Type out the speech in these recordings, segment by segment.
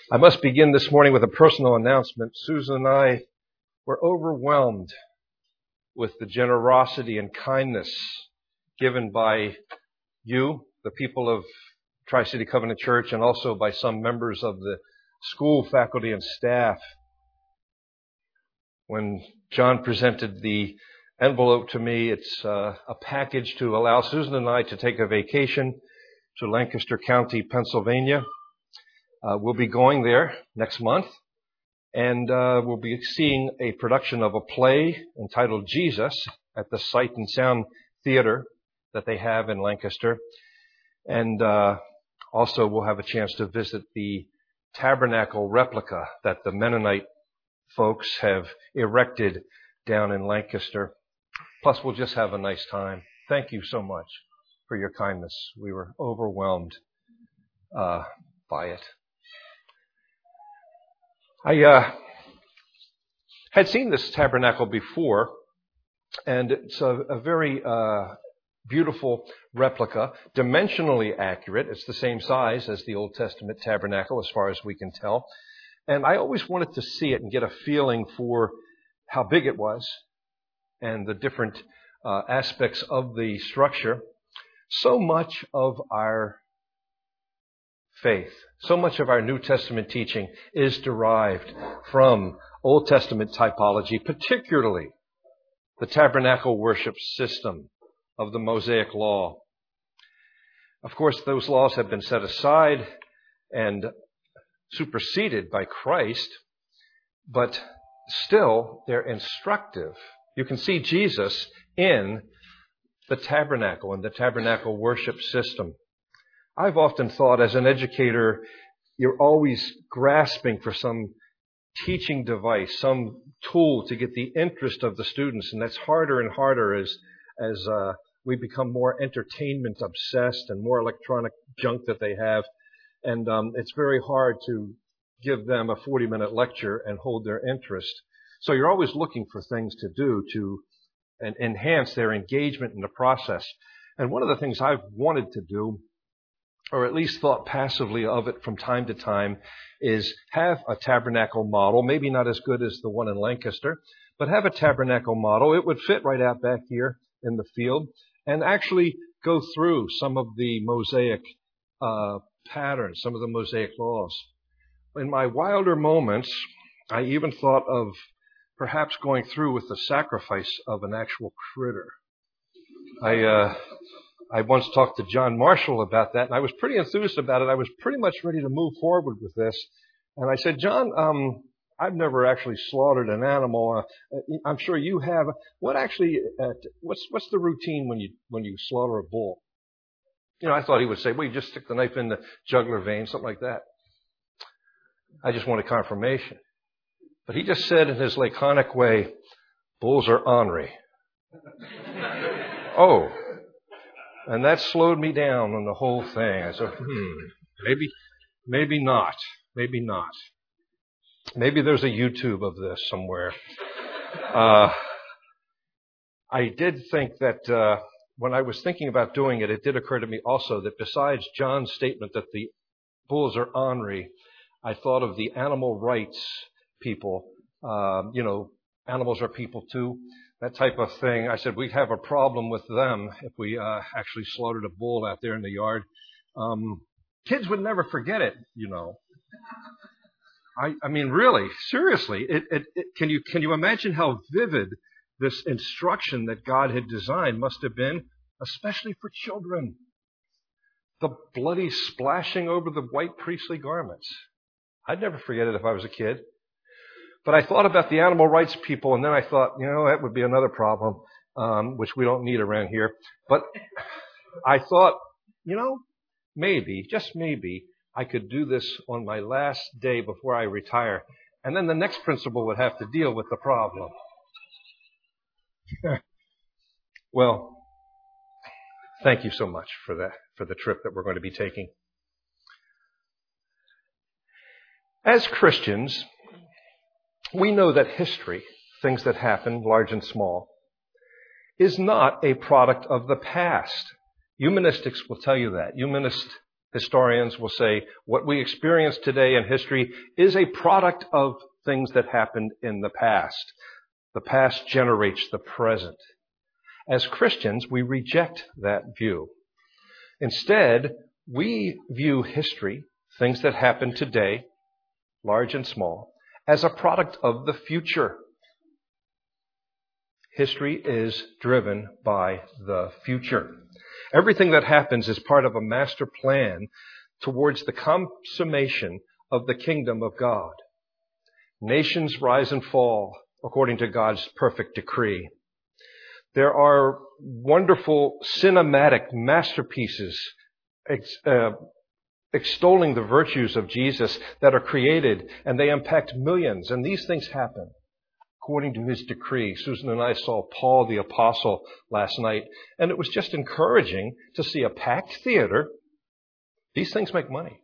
I must begin this morning with a personal announcement. Susan and I were overwhelmed with the generosity and kindness given by you, the people of Tri-City Covenant Church, and also by some members of the school faculty and staff. When John presented the envelope to me, it's a package to allow Susan and I to take a vacation to Lancaster County, Pennsylvania. We'll be going there next month, and we'll be seeing a production of a play entitled Jesus at the Sight and Sound Theater that they have in Lancaster. And also we'll have a chance to visit the tabernacle replica that the Mennonite folks have erected down in Lancaster. Plus, we'll just have a nice time. Thank you so much for your kindness. We were overwhelmed by it. I had seen this tabernacle before, and it's a very beautiful replica, dimensionally accurate. It's the same size as the Old Testament tabernacle as far as we can tell. And I always wanted to see it and get a feeling for how big it was and the different aspects of the structure. So much of our faith, so much of our New Testament teaching is derived from Old Testament typology, particularly the tabernacle worship system of the Mosaic Law. Of course, those laws have been set aside and superseded by Christ, but still they're instructive. You can see Jesus in the tabernacle and the tabernacle worship system. I've often thought as an educator, you're always grasping for some teaching device, some tool to get the interest of the students, and that's harder and harder as we become more entertainment obsessed and more electronic junk that they have. And it's very hard to give them a 40-minute lecture and hold their interest. So you're always looking for things to do to enhance their engagement in the process. And one of the things I've wanted to do, or at least thought passively of it from time to time, is have a tabernacle model, maybe not as good as the one in Lancaster, but have a tabernacle model. It would fit right out back here in the field and actually go through some of the Mosaic patterns, some of the Mosaic laws. In my wilder moments, I even thought of perhaps going through with the sacrifice of an actual critter. I once talked to John Marshall about that, and I was pretty enthused about it. I was pretty much ready to move forward with this. And I said, John, I've never actually slaughtered an animal. I'm sure you have. What's the routine when you slaughter a bull? You know, I thought he would say, well, you just stick the knife in the jugular vein, something like that. I just wanted confirmation. But he just said in his laconic way, bulls are ornery. Oh. And that slowed me down on the whole thing. I said, maybe not. Maybe not. Maybe there's a YouTube of this somewhere. I did think that when I was thinking about doing it, it did occur to me also that besides John's statement that the bulls are ornery, I thought of the animal rights people. Animals are people too. That type of thing. I said we'd have a problem with them if we actually slaughtered a bull out there in the yard. Kids would never forget it, you know. I mean, really, seriously. Can you imagine how vivid this instruction that God had designed must have been, especially for children? The bloody splashing over the white priestly garments. I'd never forget it if I was a kid. But I thought about the animal rights people, and then I thought, that would be another problem, which we don't need around here. But I thought, maybe, just maybe, I could do this on my last day before I retire, and then the next principal would have to deal with the problem. Well, thank you so much for the trip that we're going to be taking. As Christians, we know that history, things that happen, large and small, is not a product of the past. Humanistics will tell you that. Humanists Historians will say what we experience today in history is a product of things that happened in the past. The past generates the present. As Christians, we reject that view. Instead, we view history, things that happen today, large and small, as a product of the future. History is driven by the future. Everything that happens is part of a master plan towards the consummation of the kingdom of God. Nations rise and fall according to God's perfect decree. There are wonderful cinematic masterpieces extolling the virtues of Jesus that are created, and they impact millions. And these things happen according to his decree. Susan and I saw Paul the Apostle last night, and it was just encouraging to see a packed theater. These things make money.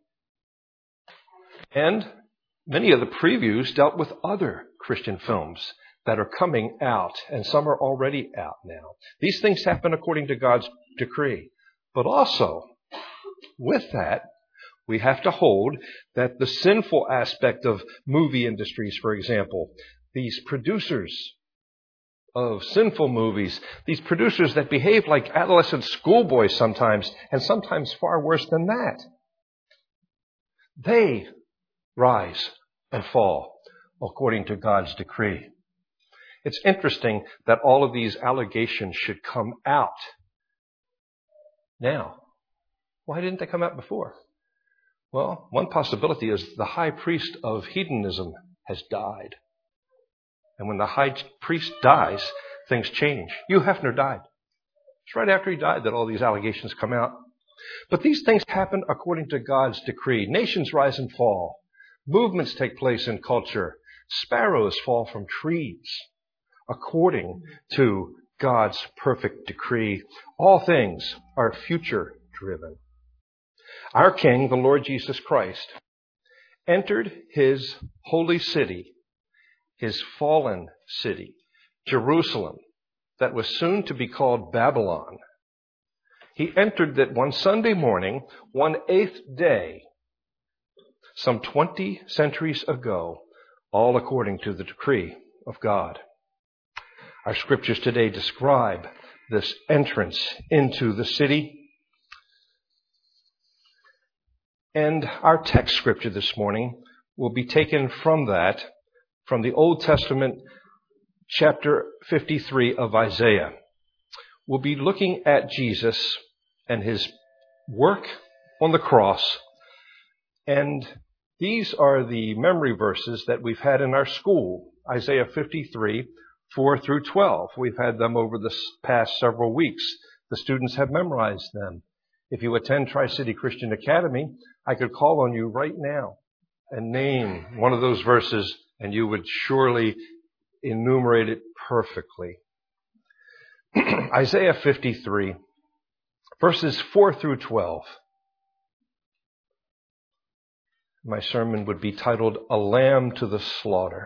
And many of the previews dealt with other Christian films that are coming out, and some are already out now. These things happen according to God's decree. But also, with that, we have to hold that the sinful aspect of movie industries, for example, these producers of sinful movies, these producers that behave like adolescent schoolboys sometimes, and sometimes far worse than that, they rise and fall according to God's decree. It's interesting that all of these allegations should come out now. Why didn't they come out before? Well, one possibility is the high priest of hedonism has died. And when the high priest dies, things change. Hugh Hefner died. It's right after he died that all these allegations come out. But these things happen according to God's decree. Nations rise and fall. Movements take place in culture. Sparrows fall from trees according to God's perfect decree. All things are future driven. Our King, the Lord Jesus Christ, entered his holy city, his fallen city, Jerusalem, that was soon to be called Babylon. He entered that one Sunday morning, one 8th day, some 20 centuries ago, all according to the decree of God. Our scriptures today describe this entrance into the city. And our text scripture this morning will be taken from that, from the Old Testament, chapter 53 of Isaiah. We'll be looking at Jesus and his work on the cross. And these are the memory verses that we've had in our school, Isaiah 53, 4 through 12. We've had them over the past several weeks. The students have memorized them. If you attend Tri-City Christian Academy, I could call on you right now and name one of those verses, and you would surely enumerate it perfectly. Isaiah 53, verses 4 through 12. My sermon would be titled, A Lamb to the Slaughter.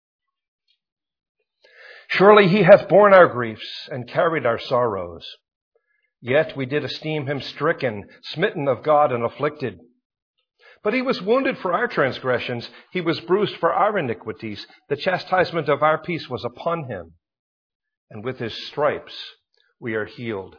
Surely he hath borne our griefs and carried our sorrows. Yet we did esteem him stricken, smitten of God, and afflicted. But he was wounded for our transgressions. He was bruised for our iniquities. The chastisement of our peace was upon him. And with his stripes we are healed.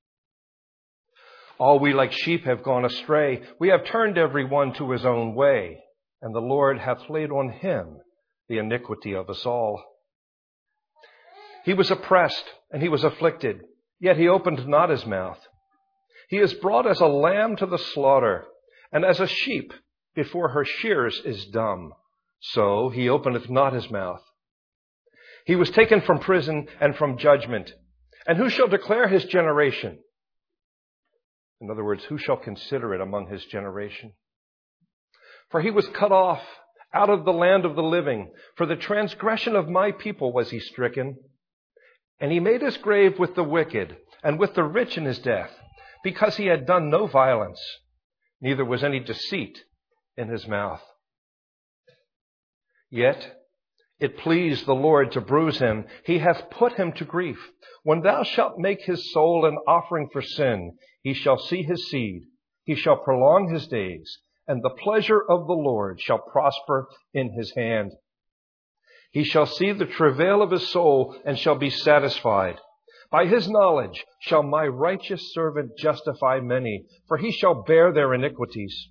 All we like sheep have gone astray. We have turned every one to his own way. And the Lord hath laid on him the iniquity of us all. He was oppressed and he was afflicted, yet he opened not his mouth. He is brought as a lamb to the slaughter, and as a sheep before her shearers is dumb. So he openeth not his mouth. He was taken from prison and from judgment. And who shall declare his generation? In other words, who shall consider it among his generation? For he was cut off out of the land of the living. For the transgression of my people was he stricken. And he made his grave with the wicked and with the rich in his death, because he had done no violence, neither was any deceit in his mouth. Yet it pleased the Lord to bruise him. He hath put him to grief. When thou shalt make his soul an offering for sin, he shall see his seed. He shall prolong his days, and the pleasure of the Lord shall prosper in his hand. He shall see the travail of his soul and shall be satisfied. By his knowledge shall my righteous servant justify many, for he shall bear their iniquities.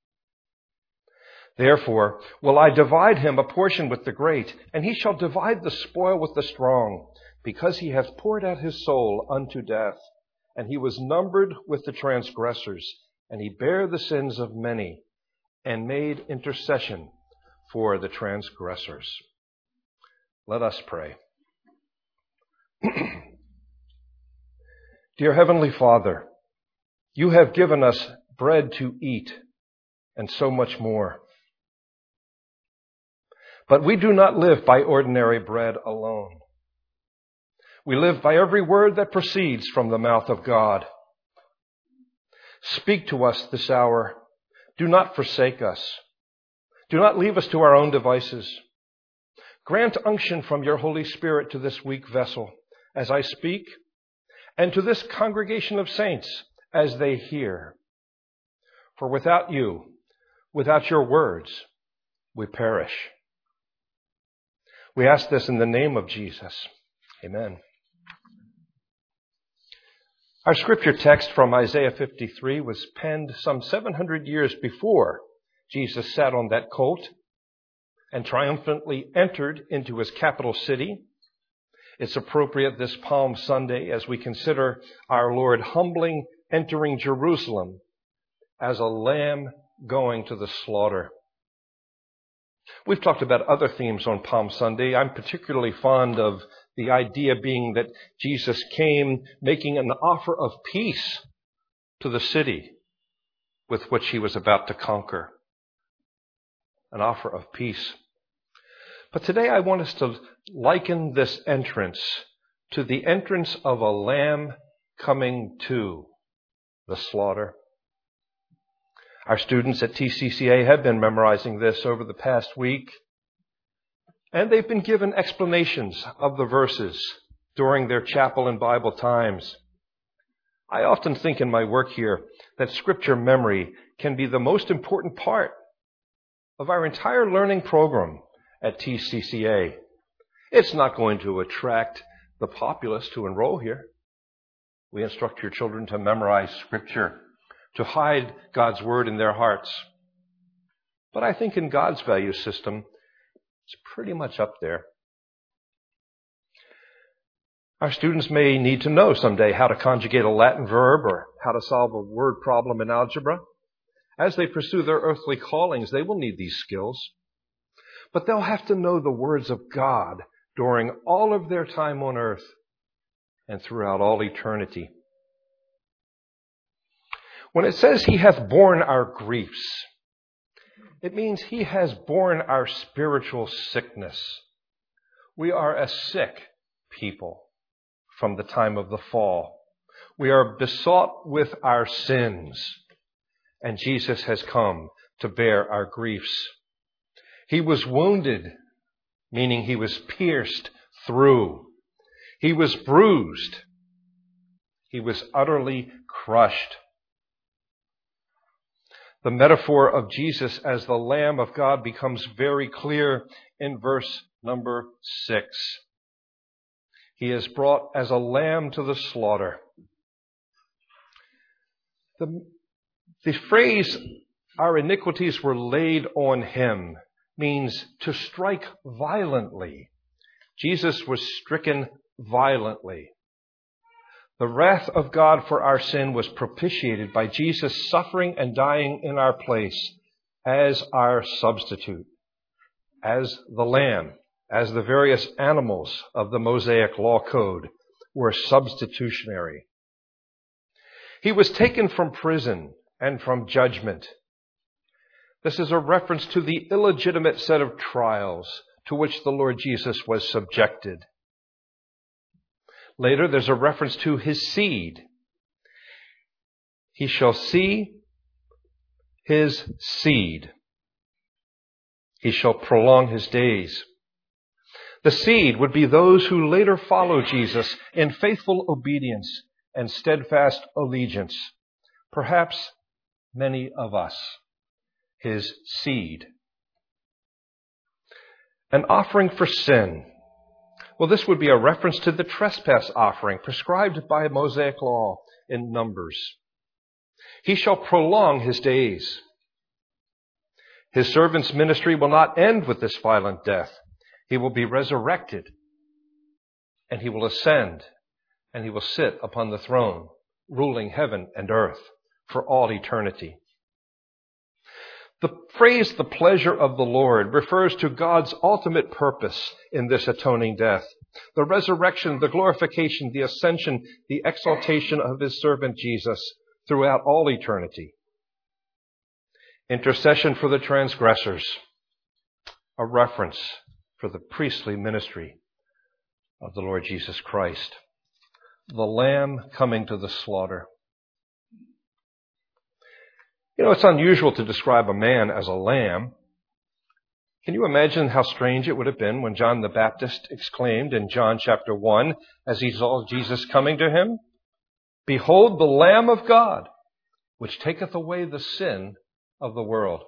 Therefore will I divide him a portion with the great, and he shall divide the spoil with the strong, because he hath poured out his soul unto death, and he was numbered with the transgressors, and he bare the sins of many, and made intercession for the transgressors. Let us pray. Dear Heavenly Father, you have given us bread to eat and so much more. But we do not live by ordinary bread alone. We live by every word that proceeds from the mouth of God. Speak to us this hour. Do not forsake us. Do not leave us to our own devices. Grant unction from your Holy Spirit to this weak vessel as I speak, and to this congregation of saints as they hear. For without you, without your words, we perish. We ask this in the name of Jesus. Amen. Our scripture text from Isaiah 53 was penned some 700 years before Jesus sat on that colt and triumphantly entered into his capital city. It's appropriate this Palm Sunday as we consider our Lord humbling entering Jerusalem as a lamb going to the slaughter. We've talked about other themes on Palm Sunday. I'm particularly fond of the idea being that Jesus came making an offer of peace to the city with which he was about to conquer. An offer of peace. But today I want us to liken this entrance to the entrance of a lamb coming to the slaughter. Our students at TCCA have been memorizing this over the past week, and they've been given explanations of the verses during their chapel and Bible times. I often think in my work here that scripture memory can be the most important part of our entire learning program at TCCA. It's not going to attract the populace to enroll here. We instruct your children to memorize scripture, to hide God's word in their hearts. But I think in God's value system, it's pretty much up there. Our students may need to know someday how to conjugate a Latin verb or how to solve a word problem in algebra. As they pursue their earthly callings, they will need these skills. But they'll have to know the words of God during all of their time on earth and throughout all eternity. When it says he hath borne our griefs, it means he has borne our spiritual sickness. We are a sick people from the time of the fall. We are besought with our sins, and Jesus has come to bear our griefs. He was wounded, meaning he was pierced through. He was bruised. He was utterly crushed. The metaphor of Jesus as the Lamb of God becomes very clear in verse number 6. He is brought as a lamb to the slaughter. The phrase, our iniquities were laid on him, means to strike violently. Jesus was stricken violently. The wrath of God for our sin was propitiated by Jesus suffering and dying in our place as our substitute, as the lamb, as the various animals of the Mosaic law code were substitutionary. He was taken from prison and from judgment. This is a reference to the illegitimate set of trials to which the Lord Jesus was subjected. Later, there's a reference to his seed. He shall see his seed. He shall prolong his days. The seed would be those who later follow Jesus in faithful obedience and steadfast allegiance. Perhaps many of us, his seed. An offering for sin. Well, this would be a reference to the trespass offering prescribed by Mosaic law in Numbers. He shall prolong his days. His servant's ministry will not end with this violent death. He will be resurrected, and he will ascend, and he will sit upon the throne, ruling heaven and earth for all eternity. The phrase, the pleasure of the Lord, refers to God's ultimate purpose in this atoning death. The resurrection, the glorification, the ascension, the exaltation of his servant Jesus throughout all eternity. Intercession for the transgressors, a reference for the priestly ministry of the Lord Jesus Christ. The Lamb coming to the slaughter. You know, it's unusual to describe a man as a lamb. Can you imagine how strange it would have been when John the Baptist exclaimed in John chapter 1, as he saw Jesus coming to him, "Behold the Lamb of God, which taketh away the sin of the world."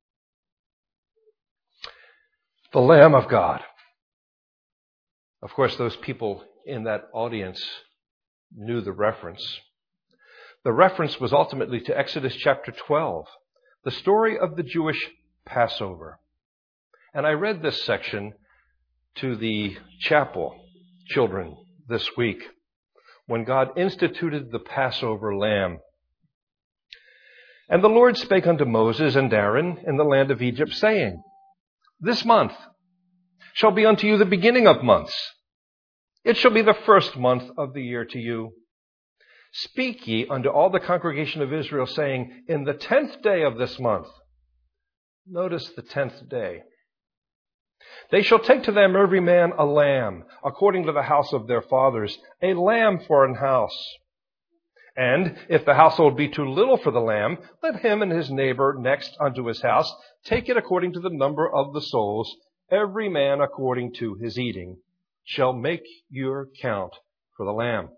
The Lamb of God. Of course, those people in that audience knew the reference. The reference was ultimately to Exodus chapter 12, the story of the Jewish Passover. And I read this section to the chapel children this week when God instituted the Passover lamb. And the Lord spake unto Moses and Aaron in the land of Egypt, saying, "This month shall be unto you the beginning of months. It shall be the first month of the year to you. Speak ye unto all the congregation of Israel, saying, in the 10th day of this month." Notice the 10th day. "They shall take to them every man a lamb, according to the house of their fathers, a lamb for an house. And if the household be too little for the lamb, let him and his neighbor next unto his house take it according to the number of the souls, every man according to his eating, shall make your count for the lamb."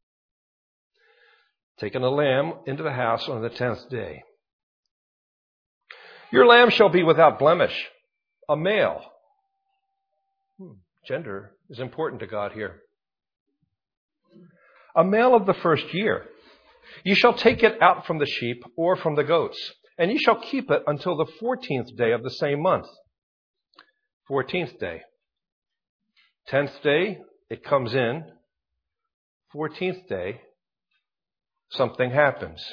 Taking a lamb into the house on the 10th day. "Your lamb shall be without blemish, a male." Gender is important to God here. "A male of the first year. You shall take it out from the sheep or from the goats, and you shall keep it until the 14th day of the same month." 14th day. 10th day, it comes in. 14th day, something happens.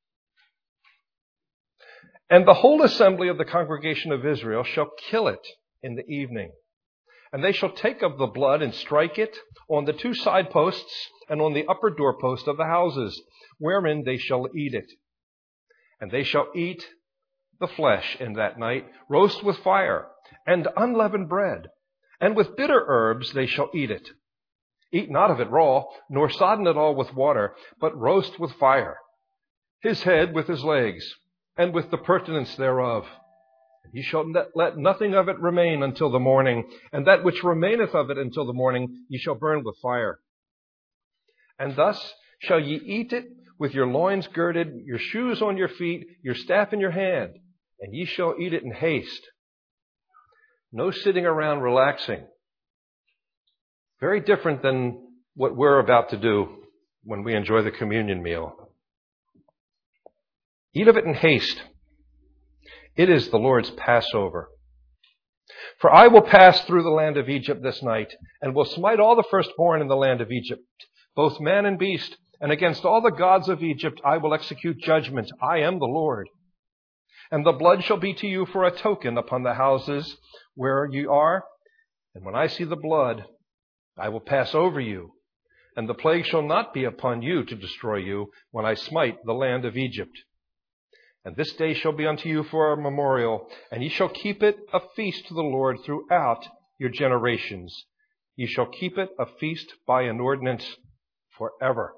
"And the whole assembly of the congregation of Israel shall kill it in the evening. And they shall take of the blood and strike it on the 2 side posts and on the upper doorpost of the houses, wherein they shall eat it. And they shall eat the flesh in that night, roast with fire, and unleavened bread, and with bitter herbs they shall eat it. Eat not of it raw, nor sodden it all with water, but roast with fire, his head with his legs, and with the purtenance thereof. And ye shall let nothing of it remain until the morning, and that which remaineth of it until the morning ye shall burn with fire. And thus shall ye eat it with your loins girded, your shoes on your feet, your staff in your hand, and ye shall eat it in haste." No sitting around relaxing. Very different than what we're about to do when we enjoy the communion meal. Eat of it in haste. It is the Lord's Passover. "For I will pass through the land of Egypt this night, and will smite all the firstborn in the land of Egypt, both man and beast, and against all the gods of Egypt I will execute judgment. I am the Lord. And the blood shall be to you for a token upon the houses where ye are. And when I see the blood, I will pass over you, and the plague shall not be upon you to destroy you when I smite the land of Egypt. And this day shall be unto you for a memorial, and ye shall keep it a feast to the Lord throughout your generations. Ye shall keep it a feast by an ordinance forever."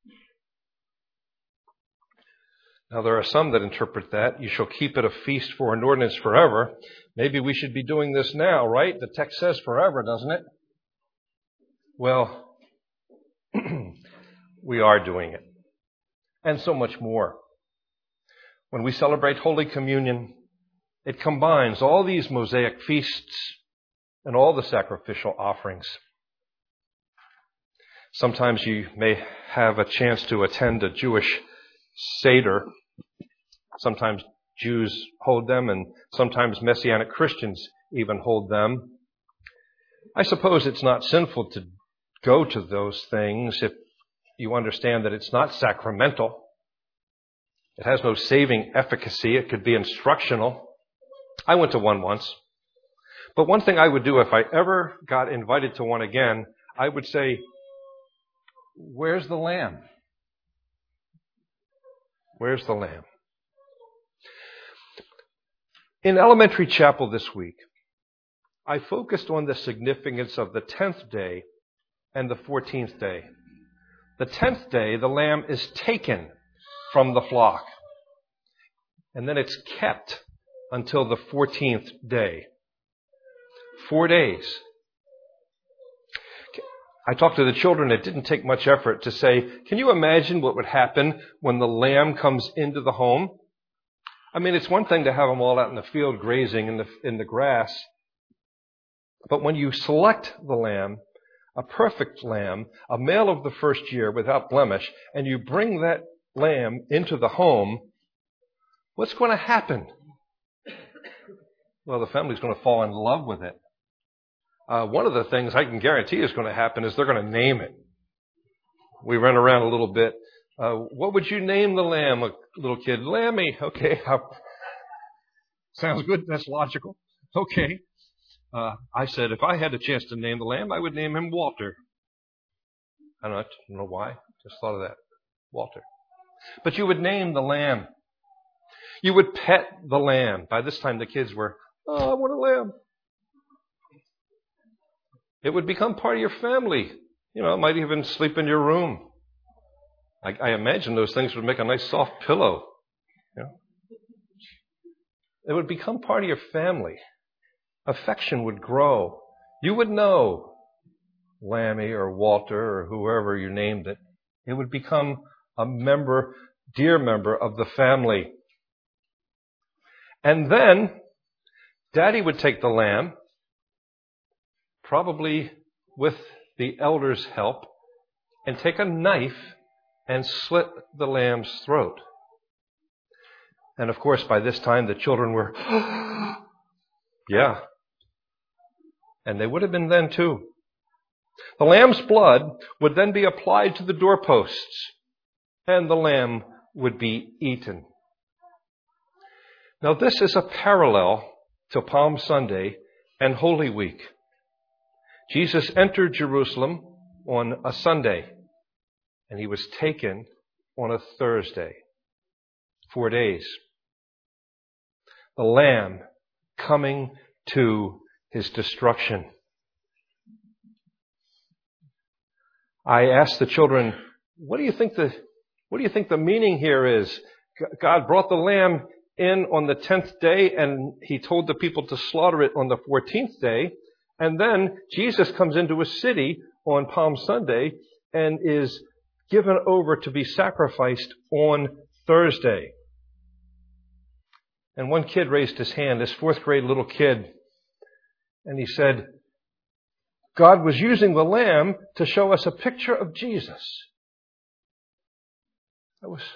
Now, there are some that interpret that, "You shall keep it a feast for an ordinance forever." Maybe we should be doing this now, right? The text says forever, doesn't it? Well, we are doing it. And so much more. When we celebrate Holy Communion, it combines all these Mosaic feasts and all the sacrificial offerings. Sometimes you may have a chance to attend a Jewish Seder. Sometimes Jews hold them, and sometimes Messianic Christians even hold them. I suppose it's not sinful to go to those things if you understand that it's not sacramental. It has no saving efficacy. It could be instructional. I went to one once. But one thing I would do if I ever got invited to one again, I would say, "Where's the lamb? Where's the lamb?" In elementary chapel this week, I focused on the significance of the 10th day and the 14th day. The 10th day, the lamb is taken from the flock, and then it's kept until the 14th day. 4 days. I talked to the children. It didn't take much effort to say, can you imagine what would happen when the lamb comes into the home? I mean, it's one thing to have them all out in the field grazing in the grass. But when you select the lamb, a perfect lamb, a male of the first year without blemish, and you bring that lamb into the home, what's going to happen? Well, the family's going to fall in love with it. One of the things I can guarantee is going to happen is they're going to name it. We ran around a little bit. What would you name the lamb? A little kid, Lammy. Okay. Sounds good. That's logical. Okay. I said if I had a chance to name the lamb, I would name him Walter. I don't know why. Just thought of that. Walter. But you would name the lamb. You would pet the lamb. By this time the kids were, "Oh, I want a lamb." It would become part of your family. You know, it might even sleep in your room. I imagine those things would make a nice soft pillow. You know? It would become part of your family. Affection would grow. You would know Lammy or Walter or whoever you named it. It would become a member, dear member of the family. And then Daddy would take the lamb, probably with the elder's help, and take a knife and slit the lamb's throat. And of course, by this time, the children were, yeah. And they would have been then too. The lamb's blood would then be applied to the doorposts, and the lamb would be eaten. Now, this is a parallel to Palm Sunday and Holy Week. Jesus entered Jerusalem on a Sunday, and he was taken on a Thursday. 4 days. The lamb coming to his destruction. I asked the children, what do you think the meaning here is? God brought the lamb in on the 10th day, and he told the people to slaughter it on the 14th day. And then Jesus comes into a city on Palm Sunday and is given over to be sacrificed on Thursday. And one kid raised his hand, this 4th grade little kid, and he said, God was using the lamb to show us a picture of Jesus. I was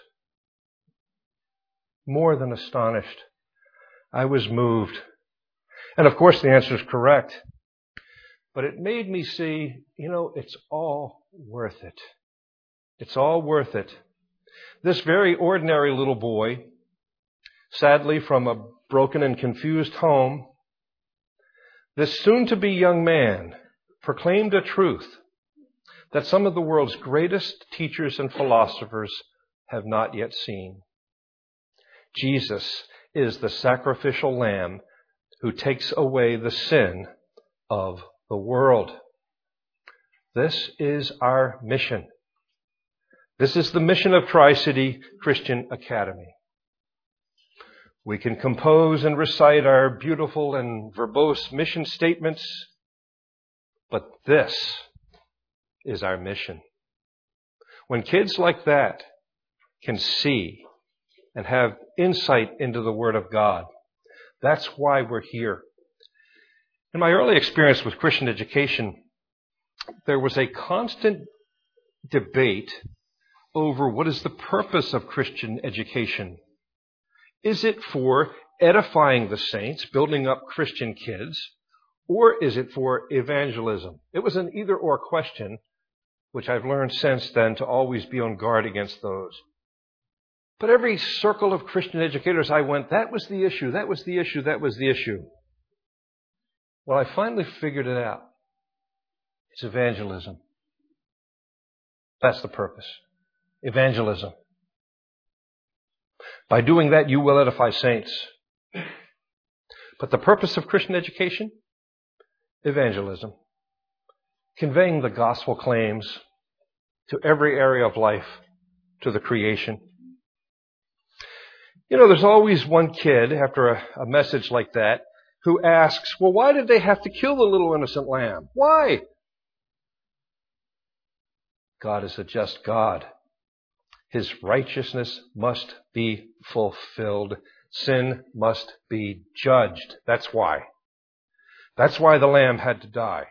more than astonished. I was moved. And of course the answer is correct. But it made me see, it's all worth it. It's all worth it. This very ordinary little boy, sadly from a broken and confused home, this soon-to-be young man proclaimed a truth that some of the world's greatest teachers and philosophers have not yet seen. Jesus is the sacrificial lamb who takes away the sin of the world. This is our mission. This is the mission of Tri-City Christian Academy. We can compose and recite our beautiful and verbose mission statements, but this is our mission. When kids like that can see and have insight into the Word of God. That's why we're here. In my early experience with Christian education, there was a constant debate over what is the purpose of Christian education. Is it for edifying the saints, building up Christian kids, or is it for evangelism? It was an either-or question, which I've learned since then to always be on guard against those. But every circle of Christian educators I went, that was the issue, that was the issue, that was the issue. Well, I finally figured it out. It's evangelism. That's the purpose. Evangelism. By doing that, you will edify saints. But the purpose of Christian education? Evangelism. Conveying the gospel claims to every area of life, to the creation. You know, there's always one kid after a message like that who asks, well, why did they have to kill the little innocent lamb? Why? God is a just God. His righteousness must be fulfilled. Sin must be judged. That's why. That's why the lamb had to die.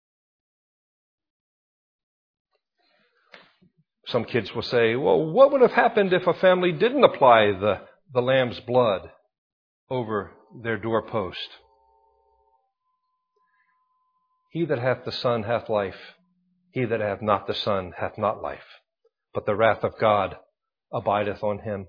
Some kids will say, well, what would have happened if a family didn't apply the lamb's blood over their doorpost? He that hath the Son hath life. He that hath not the Son hath not life. But the wrath of God abideth on him.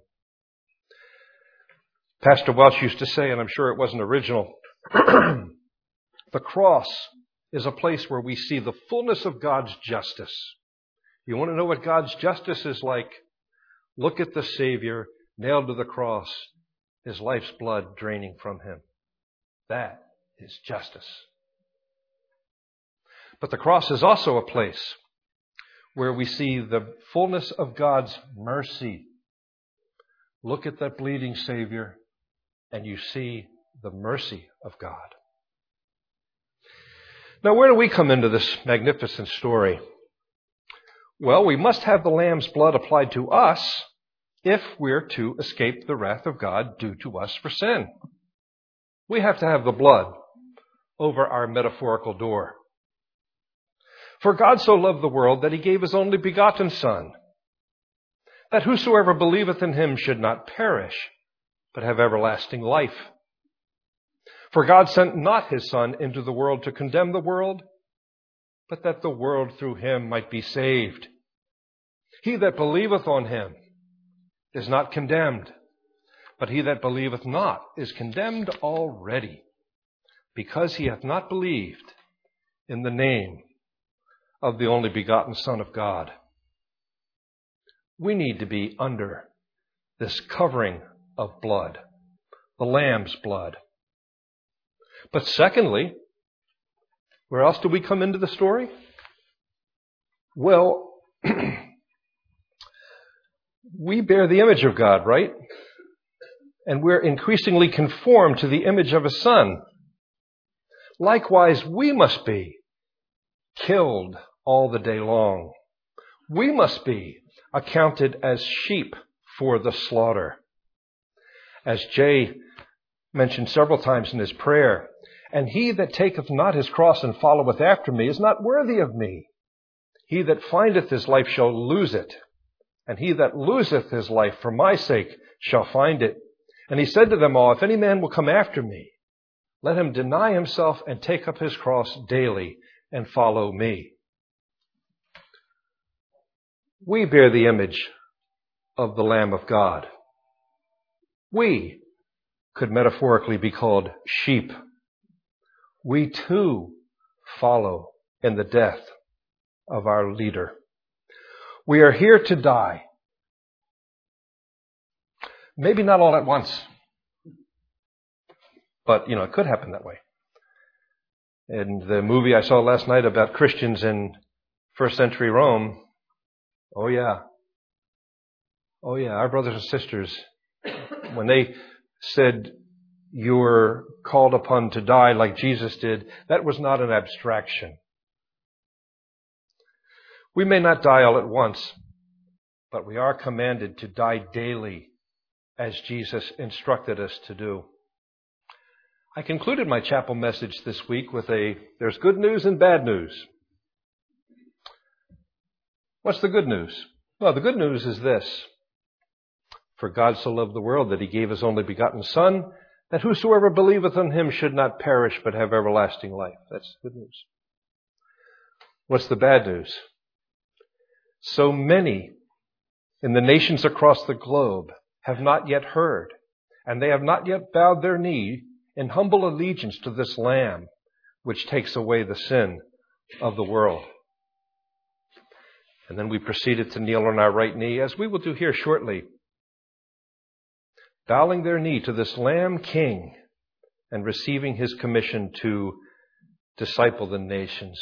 Pastor Welch used to say, and I'm sure it wasn't original, the cross is a place where we see the fullness of God's justice. You want to know what God's justice is like? Look at the Savior nailed to the cross, his life's blood draining from him. That is justice. But the cross is also a place where we see the fullness of God's mercy. Look at that bleeding Savior, and you see the mercy of God. Now, where do we come into this magnificent story? Well, we must have the Lamb's blood applied to us if we're to escape the wrath of God due to us for sin. We have to have the blood over our metaphorical door. For God so loved the world that he gave his only begotten Son, that whosoever believeth in him should not perish, but have everlasting life. For God sent not his Son into the world to condemn the world, but that the world through him might be saved. He that believeth on him is not condemned, but he that believeth not is condemned already, because he hath not believed in the name of the only begotten Son of God. We need to be under this covering of blood, the Lamb's blood. But secondly, where else do we come into the story? Well, we bear the image of God, right? And we're increasingly conformed to the image of His Son. Likewise, we must be killed all the day long. We must be accounted as sheep for the slaughter. As Jay mentioned several times in his prayer, and he that taketh not his cross and followeth after me is not worthy of me. He that findeth his life shall lose it, and he that loseth his life for my sake shall find it. And he said to them all, if any man will come after me, let him deny himself and take up his cross daily and follow me. We bear the image of the Lamb of God. We could metaphorically be called sheep. We too follow in the death of our leader. We are here to die. Maybe not all at once, but it could happen that way. In the movie I saw last night about Christians in first century Rome, oh yeah, our brothers and sisters, when they said you're called upon to die like Jesus did, that was not an abstraction. We may not die all at once, but we are commanded to die daily as Jesus instructed us to do. I concluded my chapel message this week with there's good news and bad news. What's the good news? Well, the good news is this. For God so loved the world that he gave his only begotten Son, that whosoever believeth on him should not perish but have everlasting life. That's good news. What's the bad news? So many in the nations across the globe have not yet heard, and they have not yet bowed their knee in humble allegiance to this Lamb which takes away the sin of the world. And then we proceeded to kneel on our right knee, as we will do here shortly, bowing their knee to this Lamb King and receiving his commission to disciple the nations.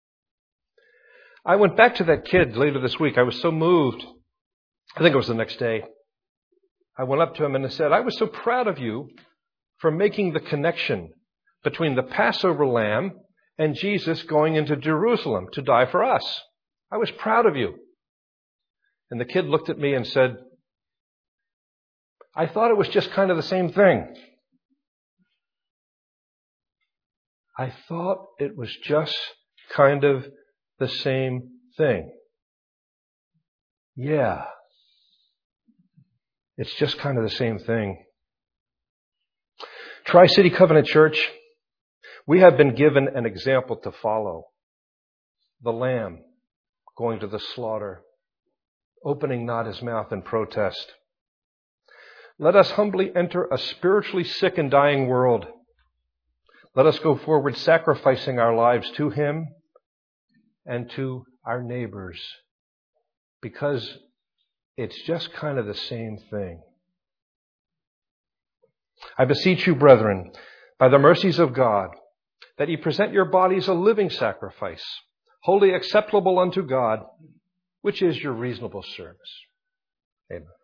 I went back to that kid later this week. I was so moved. I think it was the next day. I went up to him and I said, I was so proud of you for making the connection between the Passover lamb and Jesus going into Jerusalem to die for us. I was proud of you. And the kid looked at me and said, I thought it was just kind of the same thing. I thought it was just kind of the same thing. Yeah. It's just kind of the same thing. Tri-City Covenant Church, we have been given an example to follow. The Lamb going to the slaughter, opening not his mouth in protest. Let us humbly enter a spiritually sick and dying world. Let us go forward sacrificing our lives to him and to our neighbors, because it's just kind of the same thing. I beseech you, brethren, by the mercies of God, that ye present your bodies a living sacrifice, wholly acceptable unto God, which is your reasonable service. Amen.